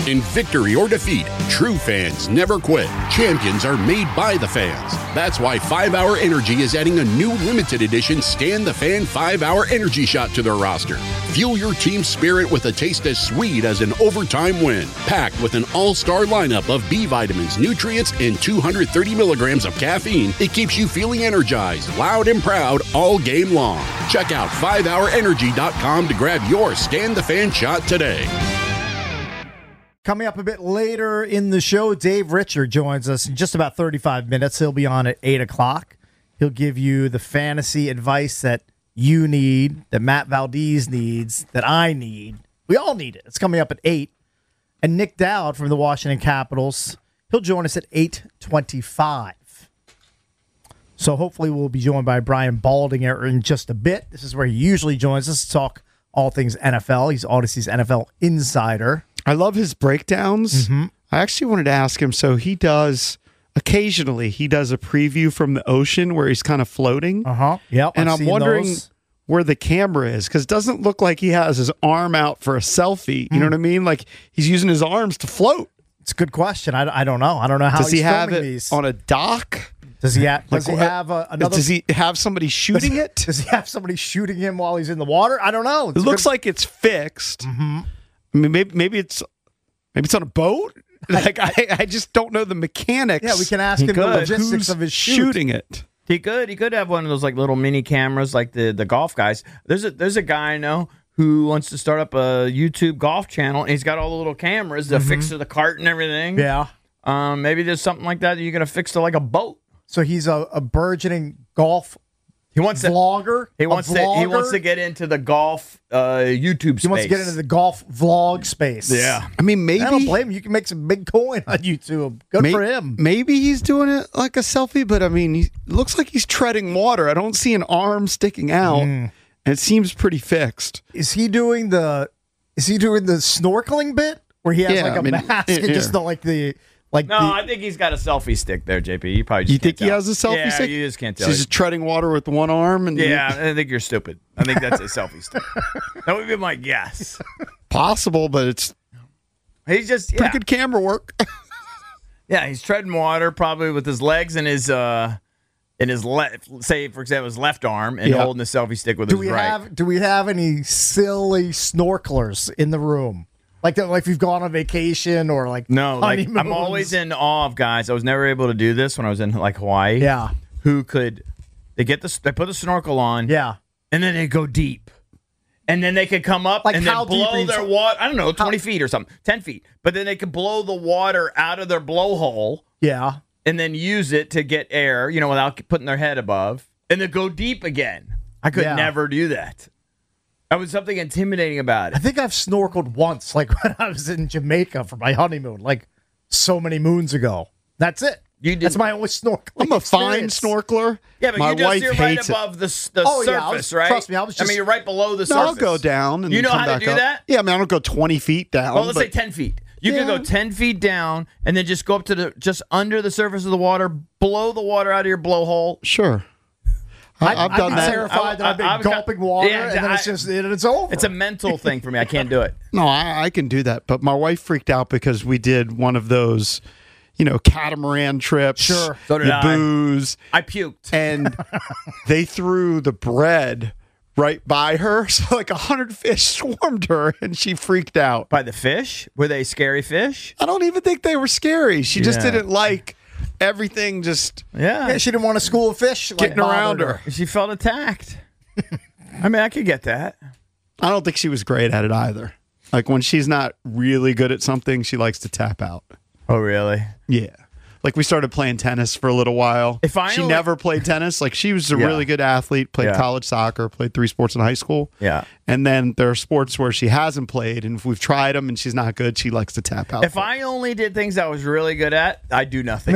In victory or defeat, true fans never quit. Champions are made by the fans. That's why 5-Hour Energy is adding a new limited edition Scan the Fan 5-Hour Energy Shot to their roster. Fuel your team's spirit with a taste as sweet as an overtime win. Packed with an all-star lineup of B vitamins, nutrients, and 230 milligrams of caffeine, it keeps you feeling energized, loud, and proud all game long. Check out 5hourenergy.com to grab your Scan the Fan shot today. Coming up a bit later in the show, Dave Richard joins us in just about 35 minutes. He'll be on at 8 o'clock. He'll give you the fantasy advice that you need, that Matt Valdez needs, that I need. We all need it. It's coming up at 8. And Nick Dowd from the Washington Capitals, he'll join us at 8:25. So hopefully we'll be joined by Brian Baldinger in just a bit. This is where he usually joins us to talk all things NFL. He's Odyssey's NFL insider. I love his breakdowns. I actually wanted to ask him, so he does a preview from the ocean where he's kind of floating. Yep. And I've I'm seen wondering those. where the camera is, because it doesn't look like he has his arm out for a selfie. You know what I mean? Like he's using his arms to float. It's a good question. I don't know. I don't know how Does he he's have filming it these. on a dock? Does he have another? Does he have somebody shooting it? Does he have somebody shooting him while he's in the water? I don't know. It looks like it's fixed. I mean, maybe it's on a boat. Like I just don't know the mechanics. Yeah, we can ask him the logistics Who's of his shooting it. He could have one of those like little mini cameras like the golf guys. There's a guy I know who wants to start up a YouTube golf channel, and he's got all the little cameras to fix to the cart and everything. Yeah. Maybe there's something like that you're gonna fix to like a boat. So he's a burgeoning golf He wants vlogger. He wants to get into the golf YouTube space. He wants to get into the golf vlog space. Yeah. I mean, maybe I don't blame him. You can make some big coin on YouTube. Good for him. Maybe he's doing it like a selfie, but I mean, it looks like he's treading water. I don't see an arm sticking out, and it seems pretty fixed. Is he doing the snorkeling bit where he has a mask and just I think he's got a selfie stick there, JP. You probably just You think can't he has a selfie stick? You just can't So tell. he's just treading water with one arm, and I think you're stupid. I think that's a selfie stick. That would be my guess. possible, but it's He's just pretty good camera work. Yeah, he's treading water probably with his legs and his left, say for example, his left arm, and holding the selfie stick with his right. Do we have any silly snorkelers in the room? Like we've gone on vacation or No, honeymoons? I'm always in awe of guys. I was never able to do this when I was in Hawaii. Yeah. Who could they put the snorkel on? Yeah. And then they go deep. And then they could come up and how then blow deep their water. I don't know, 20 feet or something, 10 feet. But then they could blow the water out of their blowhole. Yeah. And then use it to get air, without putting their head above. And then go deep again. I could never do that. There was something intimidating about it. I think I've snorkeled once, when I was in Jamaica for my honeymoon, so many moons ago. That's it. That's my only snorkeling. I'm a fine experience. snorkeler. Yeah, but you're right above the surface, right? Trust me, you're right below the surface. I'll go down. And you know come how to back do up. that? Yeah, I mean, I don't go 20 feet down. Well, let's say 10 feet. You can go 10 feet down and then just go up to just under the surface of the water, blow the water out of your blowhole. Sure. I've done that. I'm terrified that I've been gulping water and then it's over. It's a mental thing for me. I can't do it. No, I can do that. But my wife freaked out because we did one of those, catamaran trips. Sure. So did the I. booze. I puked. And they threw the bread right by her. So 100 fish swarmed her and she freaked out. By the fish? Were they scary fish? I don't even think they were scary. She just didn't like everything just she didn't want a school of fish getting around her. She felt attacked. I mean, I could get that. I don't think she was great at it either. When she's not really good at something, she likes to tap out. Oh, really? Yeah. We started playing tennis for a little while. She never played tennis. She was a really good athlete, played college soccer, played 3 sports in high school. Yeah. And then there are sports where she hasn't played, and if we've tried them and she's not good, she likes to tap out. If I only did things I was really good at, I'd do nothing.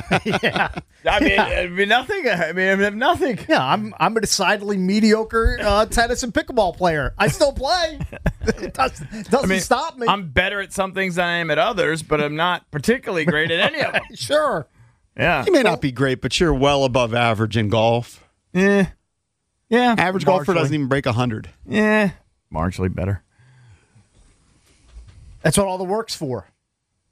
It'd be nothing. I have nothing. Yeah, I'm a decidedly mediocre tennis and pickleball player. I still play. It doesn't stop me. I'm better at some things than I am at others, but I'm not particularly great at any of them. Sure. Yeah. You may not be great, but you're well above average in golf. Yeah. Average golfer doesn't even break 100. Yeah. Marginally better. That's what all the work's for.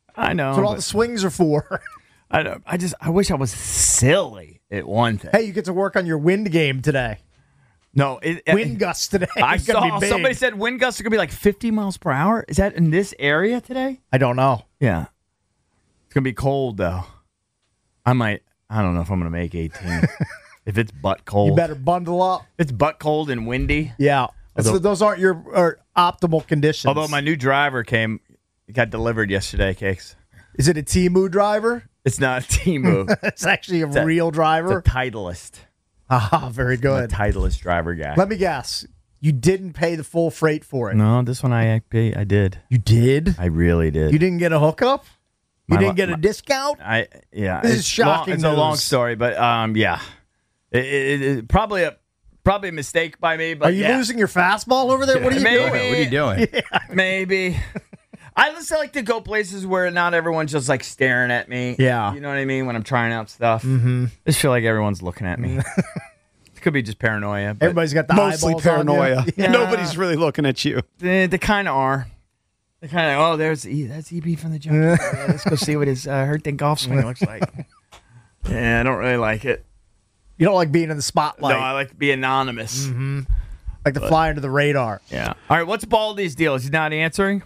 I know. That's what all but the swings are for. I wish I was silly at one thing. Hey, you get to work on your wind game today. No, Wind gusts today. I It's gonna saw be big. somebody said wind gusts are gonna be like 50 miles per hour. Is that in this area today? I don't know. Yeah, it's gonna be cold though. I don't know if I'm gonna make 18. If it's butt cold, You better bundle up. If it's butt cold and windy. Yeah. Although- Those aren't your optimal conditions. Although my new driver got delivered yesterday, Cakes. Is it a Temu driver? It's not a Temu. It's actually a real It's driver. a Titleist. Ah, very I'm a good. Titleist driver guy. Let me guess. You didn't pay the full freight for it. No, this one I did. You did? I really did. You didn't get a hookup? You My- didn't get a my- discount? Yeah. This is it's shocking It's a long news. story, but yeah, it probably a mistake by me. But Are you yeah. losing your fastball over there? What are you Maybe. doing? What are you doing? Maybe. I just like to go places where not everyone's just like staring at me. Yeah. You know what I mean? When I'm trying out stuff. Mm-hmm. I just feel like everyone's looking at me. It could be just paranoia. But Everybody's got the Mostly eyeballs on you. paranoia. Yeah. Nobody's really looking at you. they kind of are. They kind of, that's EB from the jungle. Yeah, let's go see what his hurt thing golf swing looks like. Yeah, I don't really like it. You don't like being in the spotlight. No, I like to be anonymous. like to fly under the radar. Yeah. All right, what's Baldy's deal? Is he not answering?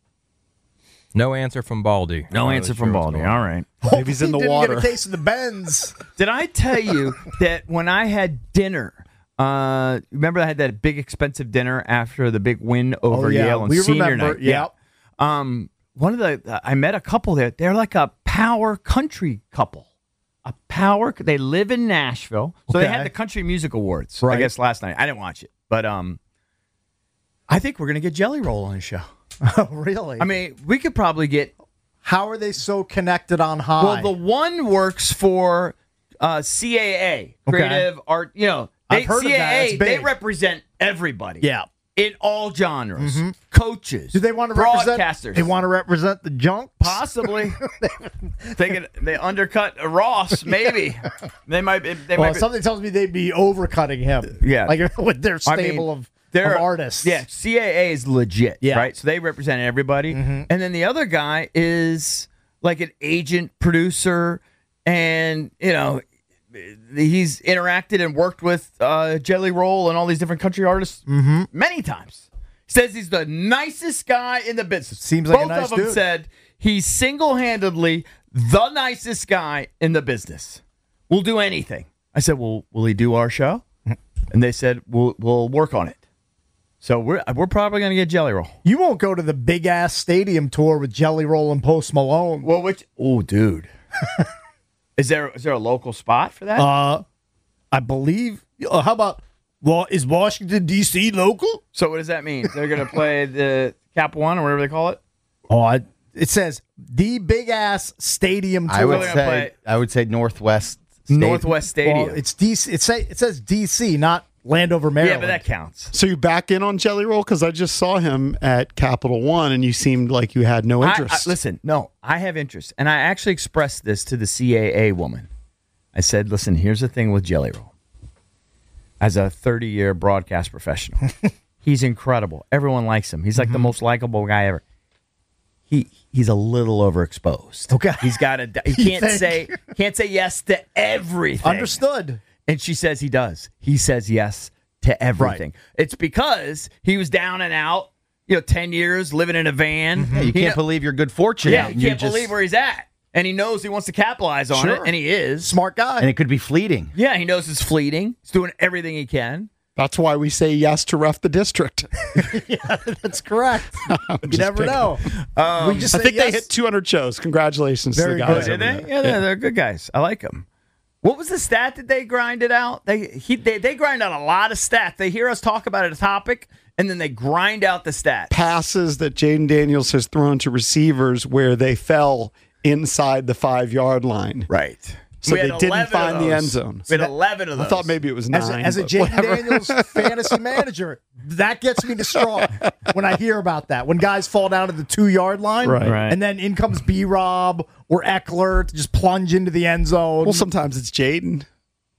No answer from Baldy. No Not answer really from sure what's Baldy. going on. All right. Maybe he's in the He didn't water. get a case of the Benz. Did I tell you that when I had dinner, remember I had that big expensive dinner after the big win over Yale on we senior remember. night? Yep. One of the I met a couple there. They're like a power country couple. They live in Nashville. So they Okay. had the Country Music Awards, Right. I guess, last night. I didn't watch it. But I think we're going to get Jelly Roll on the show. Oh, really? I mean, we could probably get. how are they so connected on high? Well, the one works for CAA, Creative Art. You know, I've heard of that. It's CAA, they big. represent everybody. yeah. In all genres. Coaches. Do they want to broadcasters? represent? They want to represent the junk. Possibly. They undercut Ross, maybe. They might be. Well, something tells me they'd be overcutting him. Yeah. like with their I mean, stable of they're artists. Yeah, CAA is legit, Yeah. right? So they represent everybody. And then the other guy is like an agent, producer, and, you know, he's interacted and worked with Jelly Roll and all these different country artists many times. He says he's the nicest guy in the business. Seems like a Both nice of them dude. said he's single-handedly the nicest guy in the business. Will do anything. I said, well, will he do our show? And they said, we'll work on it. So we're probably going to get Jelly Roll. You won't go to the big ass stadium tour with Jelly Roll and Post Malone. Well, dude. Is there a local spot for that? I believe. How about? Well, is Washington D.C. local? So what does that mean? They're going to play the Cap One or whatever they call it? Oh, it says the big ass stadium tour. I would They're gonna say Northwest. Stadium. Northwest Stadium. Well, it's DC. It says D.C., not Landover, Maryland. Yeah, but that counts. So you back in on Jelly Roll? Because I just saw him at Capital One, and you seemed like you had no interest. Listen, no, I have interest. And I actually expressed this to the CAA woman. I said, listen, here's the thing with Jelly Roll. As a 30-year broadcast professional, he's incredible. Everyone likes him. He's like the most likable guy ever. He's a little overexposed. Okay. He's got he can't say yes to everything. Understood. And she says he does. He says yes to everything. It's because he was down and out, 10 years living in a van. Yeah, you can't believe your good fortune. Yeah, he You can't just- believe where he's at. And he knows he wants to capitalize on it, and he is. Smart guy. and it could be fleeting. Yeah, he knows it's fleeting. He's doing everything he can. That's why we say yes to ref the district. That's correct. You never know. We just I say think they yes. hit 200 shows. Congratulations to the Very guys. good. Did over they? there. Yeah, they're good guys. I like them. What was the stat that they grinded out? They grind out a lot of stats. They hear us talk about a topic, and then they grind out the stats. Passes that Jaden Daniels has thrown to receivers where they fell inside the 5-yard line. Right. So We had they didn't 11 find of the those. end zone. We had 11 of I those. thought maybe it was 9. As a but Jaden whatever. Daniels fantasy manager, that gets me distraught when I hear about that. When guys fall down to the 2-yard line, Right. Right. and then in comes B-Rob or Eckler to just plunge into the end zone. Well, sometimes it's Jaden.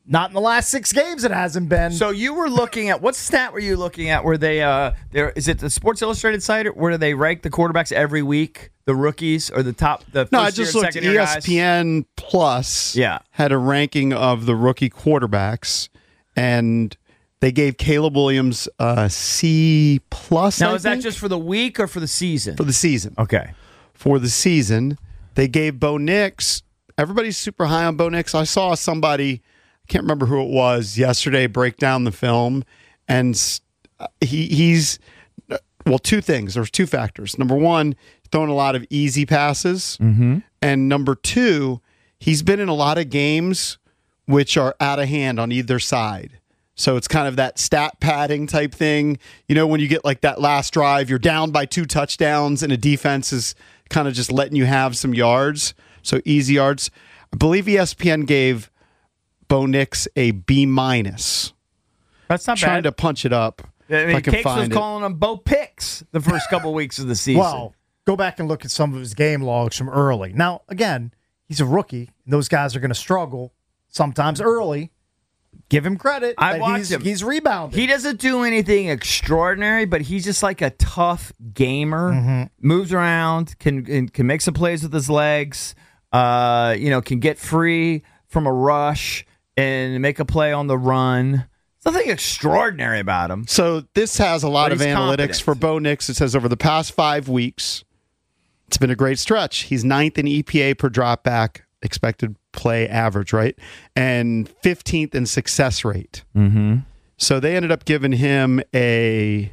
Not in the last 6 games it hasn't been. So you were looking at what stat were you looking at? Where they is it the Sports Illustrated site where they rank the quarterbacks every week, the rookies or the first No, I just year, looked. second year guys? ESPN Plus had a ranking of the rookie quarterbacks, and they gave Caleb Williams a C+. Now, is that just for the week or for the season? For the season. Okay. For the season, they gave Bo Nix. Everybody's super high on Bo Nix. I saw somebody, I can't remember who it was, yesterday break down the film, and he's two things. There's 2 factors. Number one, throwing a lot of easy passes, and number 2, he's been in a lot of games which are out of hand on either side. So it's kind of that stat padding type thing. You know, when you get like that last drive, you're down by 2 touchdowns and a defense is kind of just letting you have some yards. So easy yards. I believe ESPN gave Bo Nix a B-. That's not Trying bad. to punch it up. I mean, if I can Cakes was find it. calling him Bo Picks the first couple weeks of the season. Well, go back and look at some of his game logs from early. Now, again, he's a rookie. And those guys are going to struggle sometimes early. Give him credit. I that watched him. He's rebounding. He doesn't do anything extraordinary, but he's just like a tough gamer. Moves around, can make some plays with his legs. Can get free from a rush and make a play on the run. Nothing extraordinary about him. So this has a lot But of he's analytics confident. for Bo Nix. It says over the past 5 weeks, it's been a great stretch. He's 9th in EPA per drop back, expected play average, right? And 15th in success rate. So they ended up giving him a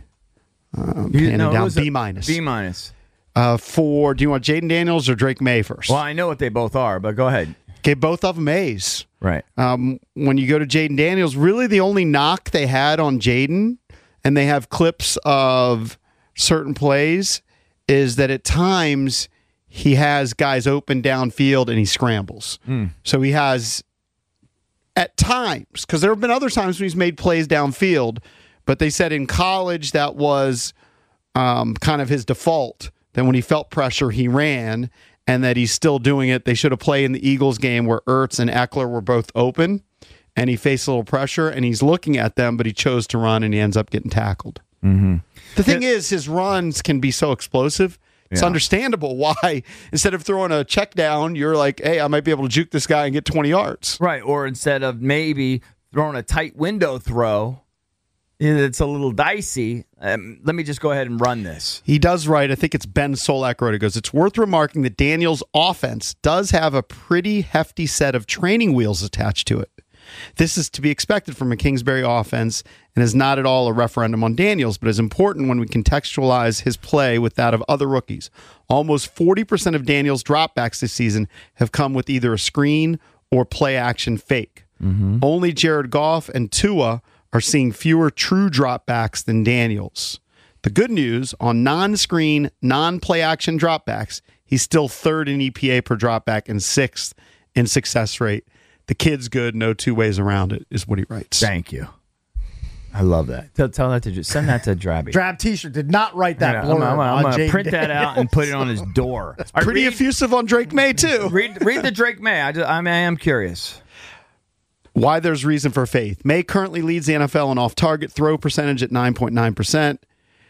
B-. B-. For, do you want Jaden Daniels or Drake May first? Well, I know what they both are, but go ahead. Okay, both of them A's. Right. When you go to Jaden Daniels, really the only knock they had on Jaden, and they have clips of certain plays, is that at times he has guys open downfield and he scrambles. So he has, at times, because there have been other times when he's made plays downfield, but they said in college that was kind of his default. Then when he felt pressure, he ran, and that he's still doing it. They should have played in the Eagles game where Ertz and Eckler were both open, and he faced a little pressure, and he's looking at them, but he chose to run, and he ends up getting tackled. The thing is, his runs can be so explosive. It's understandable why, instead of throwing a check down, you're like, hey, I might be able to juke this guy and get 20 yards. Right. Or instead of maybe throwing a tight window throw, it's a little dicey. Let me just go ahead and run this. He does right. I think it's Ben Solak wrote it. Goes, it's worth remarking that Daniels' offense does have a pretty hefty set of training wheels attached to it. This is to be expected from a Kingsbury offense and is not at all a referendum on Daniels, but is important when we contextualize his play with that of other rookies. Almost 40% of Daniels' dropbacks this season have come with either a screen or play-action fake. Only Jared Goff and Tua are seeing fewer true dropbacks than Daniels. The good news, on non-screen, non-play-action dropbacks, he's still 3rd in EPA per dropback and 6th in success rate. The kid's good, no 2 ways around it, is what he writes. Thank you. I love that. Tell that to send that to Drabby. Drab T-shirt did not write that blurb. I'm going to Jaden print that out and put it on his door. Pretty effusive on Drake May, too. Read the Drake May. I am curious. Why there's reason for faith. May currently leads the NFL in off-target throw percentage at 9.9%.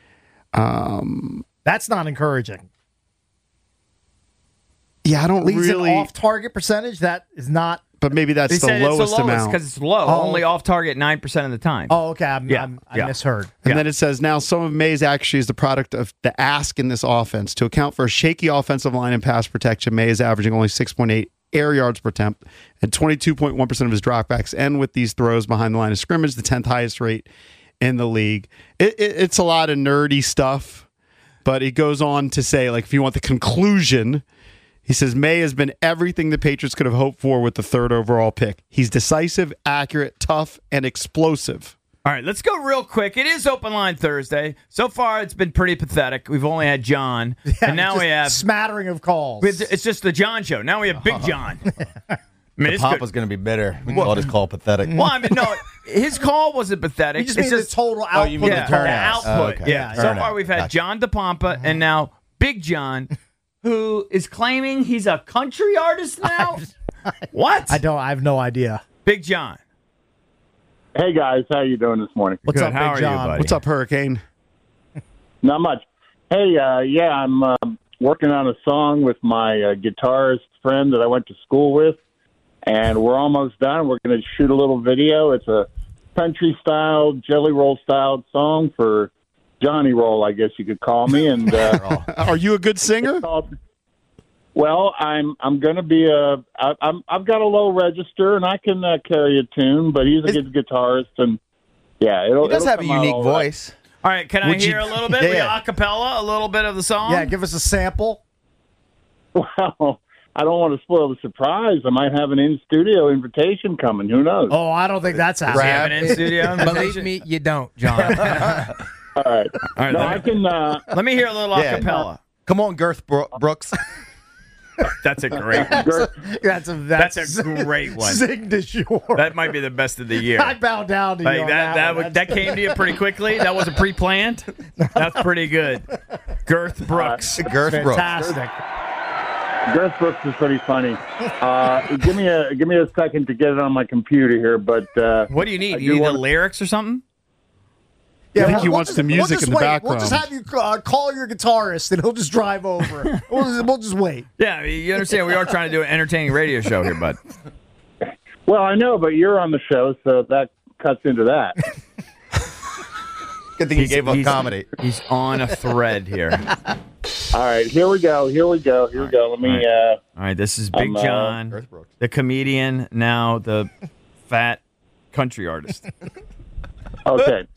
That's not encouraging. Yeah, I don't Leads really... an off-target percentage. That is not. But maybe that's They the said lowest it's the lowest amount. because it's low. Only off target 9% of the time. Oh, okay. I Yeah. misheard. And then it says, now some of May's actually is the product of the ask in this offense. To account for a shaky offensive line and pass protection, May is averaging only 6.8 air yards per attempt and 22.1% of his dropbacks end with these throws behind the line of scrimmage, the 10th highest rate in the league. It's a lot of nerdy stuff, but it goes on to say, like, if you want the conclusion, he says, May has been everything the Patriots could have hoped for with the 3rd overall pick. He's decisive, accurate, tough, and explosive. All right, let's go real quick. It is Open Line Thursday. So far, it's been pretty pathetic. We've only had John, and now just we have... smattering of calls. It's just the John show. Now we have Big John. I mean, it's Pop good. was going to be bitter. We called his call pathetic. Well, I mean, no, his call wasn't pathetic. You just It's mean the total output. you mean yeah, the the turnouts. output. Okay. Yeah. So Turnout. far, we've had Gotcha. John DePompa and now Big John, who is claiming he's a country artist now. What? I have no idea. Big John, Hey guys, how you doing this morning? What's Good. up, How Big are you, John? buddy? What's up, Hurricane? Not much. Hey, I'm working on a song with my guitarist friend that I went to school with, and we're almost done. We're going to shoot a little video. It's a country-style, Jelly Roll-styled song for Johnny Roll, I guess you could call me. And Are you a good singer? well, I'm going to be I've got a low register, and I can carry a tune, but he's a good guitarist, and yeah, He does it'll have a come out unique all right. voice. All right, can I Would you- hear a little bit? Yeah. A cappella, a little bit of the song? Yeah, give us a sample. Well, I don't want to spoil the surprise. I might have an in-studio invitation coming. Who knows? Oh, I don't think that's Do you have happening. an in-studio Believe invitation? me, you don't, John. All right. All right, No, let I me- can. Let me hear a little Yeah. acapella. Come on, Girth Brooks. That's a great one. That's That's a great one. Zing de jour. That might be the best of the year. I bow down to you Like on that one. that came to you pretty quickly. That wasn't pre-planned. That's pretty good. Girth Brooks. Girth Brooks. Fantastic. Garth Brooks is pretty funny. Give me a second to get it on my computer here, but What do you need? I You do need the want- lyrics or something? Yeah, think he wants the music in the We'll just background. have you call your guitarist, and he'll just drive over. we'll just wait. Yeah, you understand. We are trying to do an entertaining radio show here, bud. well, I know, but you're on the show, so that cuts into that. Good thing he gave up comedy. He's on a thread here. All right, here we go. Let me. All right, this is Big I'm, John, Girth Brooks. the comedian, now the fat country artist. Okay.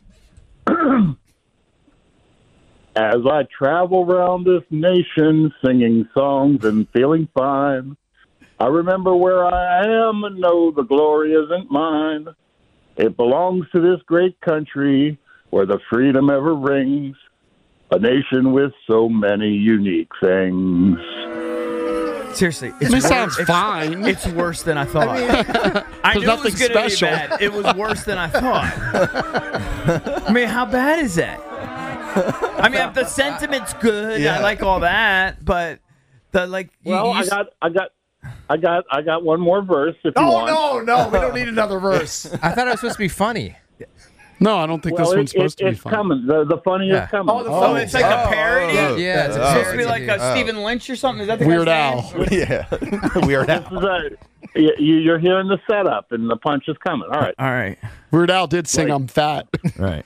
As I travel around this nation singing songs and feeling fine, I remember where I am and know the glory isn't mine. It belongs to this great country where the freedom ever rings, a nation with so many unique things. Seriously, it's This sounds it's- fine. It's worse than I thought. I There's knew it was nothing going to be special. bad. It was worse than I thought. I mean, how bad is that? I mean, if the sentiment's good, I like all that, but the Well, I got one more verse if you want. No, we don't need another verse. I thought it was supposed to be funny. No, I don't think Well, this one's supposed to be it's fun. coming. The funny Yeah. is coming. Oh, it's like a parody. Yeah, it's a It's supposed to be parody. like a Stephen Lynch or something. Is that the Weird guy's Al. name? Yeah. Weird Al. This is you're hearing the setup, and the punch is coming. All right. All right, Weird Al did sing Like- I'm fat. right.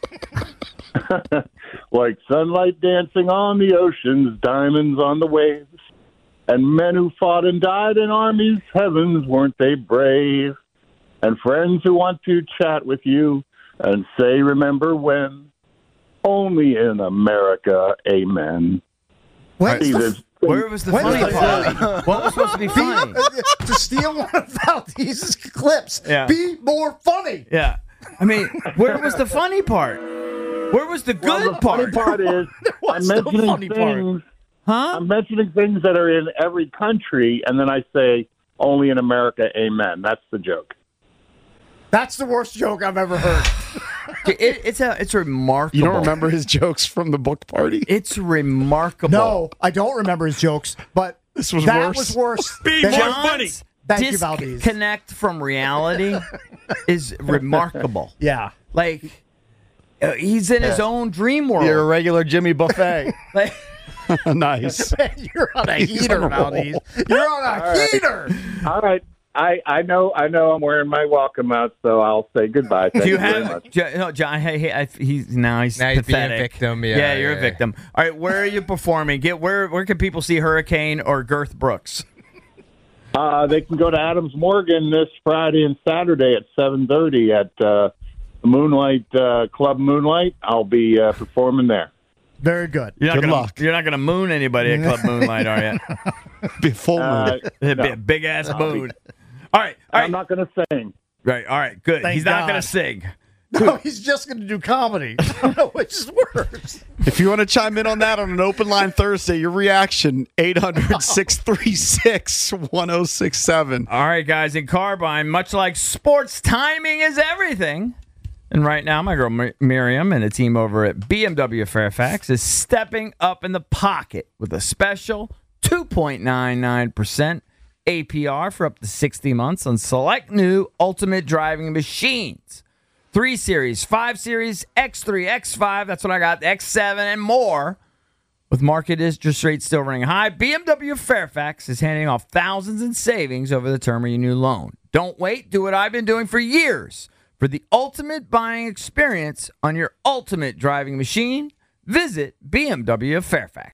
Like sunlight dancing on the oceans, diamonds on the waves, and men who fought and died in armies, heavens, weren't they brave? And friends who want to chat with you and say, remember when? Only in America, amen. When's See, the there's- Where was the When funny is the part? What was supposed to be funny? to steal one of Valdez's clips? Yeah. Be more funny. Yeah, I mean, where was the funny part? Where was the Well, good the part? funny part is was I'm no mentioning funny part. things. Huh? I'm mentioning things that are in every country, and then I say, only in America, amen. That's the joke. That's the worst joke I've ever heard. It's remarkable. You don't remember his jokes from the book party? It's remarkable. No, I don't remember his jokes, but This was that worse. was worse. John's Thank you, Valdez. disconnect from reality is remarkable. Yeah. Like he's in his own dream world. You're a regular Jimmy Buffet. Like, Nice. You're on a heater, Valdez. You're on a heater. All right. I know I'm wearing my welcome out, so I'll say goodbye. Thank do you you very have much. no, John? He's he's Now he's being a pathetic. victim, yeah, you're a yeah. victim. All right, where are you performing? Where can people see Hurricane or Girth Brooks? They can go to Adams Morgan this Friday and Saturday at 7:30 at Moonlight Club Moonlight. I'll be performing there. Very good. You're not Good gonna, luck. You're not gonna moon anybody at Club Moonlight, are you? Be full moon. It'd be a big ass moon. All right, all right, I'm not going to sing. right, all right. Good. Thank He's not God. gonna sing. No, he's just going to do comedy. I don't know which is worse. If you want to chime in on that on an open line Thursday, your reaction, 800-636-1067. All right, guys, in Carbine, much like sports, timing is everything. And right now, my girl Miriam and the team over at BMW Fairfax is stepping up in the pocket with a special 2.99% APR for up to 60 months on select new Ultimate driving machines. 3 Series, 5 Series, X3, X5, that's what I got, X7, and more. With market interest rates still running high, BMW of Fairfax is handing off thousands in savings over the term of your new loan. Don't wait. Do what I've been doing for years. For the ultimate buying experience on your ultimate driving machine, visit BMW of Fairfax.